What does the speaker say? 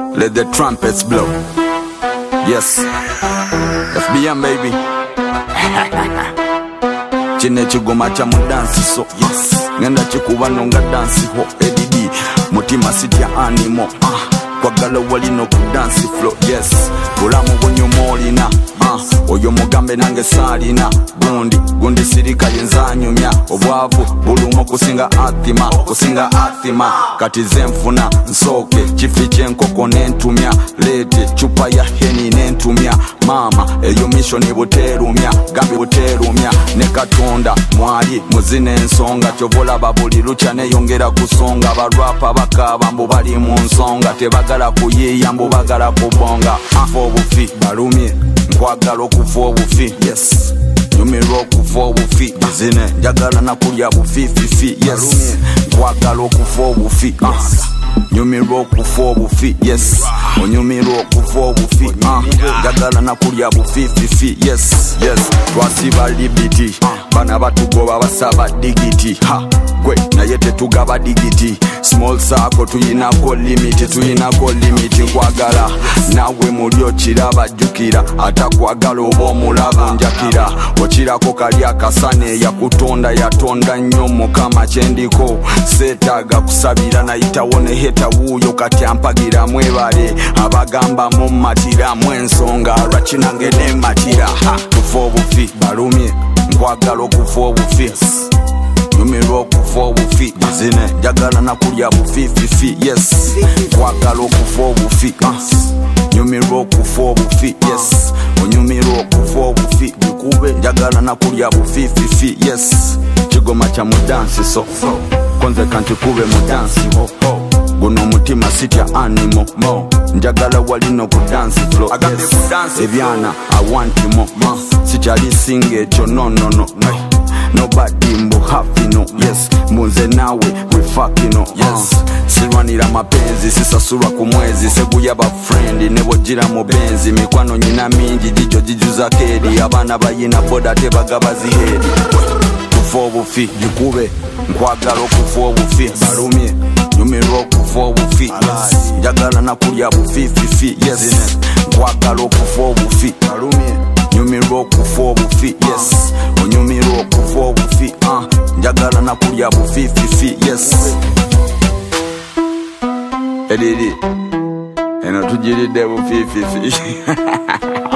Let the trumpets blow. Yes, FBM baby. Chine chigoma cha mudansi so yes. Ngenda chikuba nonga dansi ho ADD. Mutima city ya animo kwagala wali no kudansi flow yes. Bulamu bunyumolina oyo mugambe nange salina gundi sirika yenzanyumya obwavu bulumo kusinga athima kati zenfuna nsoke chifi chenkoko nentumya lete chupa ya heni nentumya mama eyo mission ibuterumya gambi buterumya ne katonda mwali muzine ensonga chovola babuli lucha neyongera kusonga barapa bakaba mbo bali mu nsonga tebagala kuyiya mbo bagala kubonga fo bufi balumye nkwagala okuva obufi yes nyumirwa okuva obufi zine njagala nakulya bufififi yes nkwagala okuva obufi nyumirwa okuva obufi yes onyumirwa okuva obufi njagala nakulya bufififi yes twasiba libiti bana batugoba basaba digiti gwe naye tetugaba digiti small circle tuyinako limiti nkwagala nawe mulyo kiraba jukira atakwagala oba omulaba njakira okirako kali akasane yakutonda yatonda nnyo mukama kyendiko seetaga kusabira nayitawo ne heta wuuyo kati ampagira mwebale abagamba mu matira mwensonga lwakinange ne matira kufa obufi balumye nkwagala okufa obufi nyumirwa okufa obufi zine njagala nakulya bufififi yes nkwagala okufa obufi nyumirwa okufa obufi yes onyumirwa okufa obufi bikube njagala nakulya bufififi yes kigoma kya mudansi so konze kanti kube mudansi guno mutima sitya animo njagala wali no kudansi flow yes. Ebyana I want more sikyali singa ekyo no nobody mbo happy no yes munze nawe we fucking no yes silwanira mapenzi sisasurwa ku mwezi seguya ba friend nebo gira mu benzi mikwano nyina mingi jijuza kedi abana bayina boda tebagaba zihedi kufa obufi jikube nkwagala okufa obufi balumye nyumirwa okufa obufi njagala nakulya bufififi yes nkwagala okufa obufi balumye nyumirwa okufa obufi yes onyumirwa okufa obufi njagala nakulya bufififi yes edidi eno tujiridde bufififi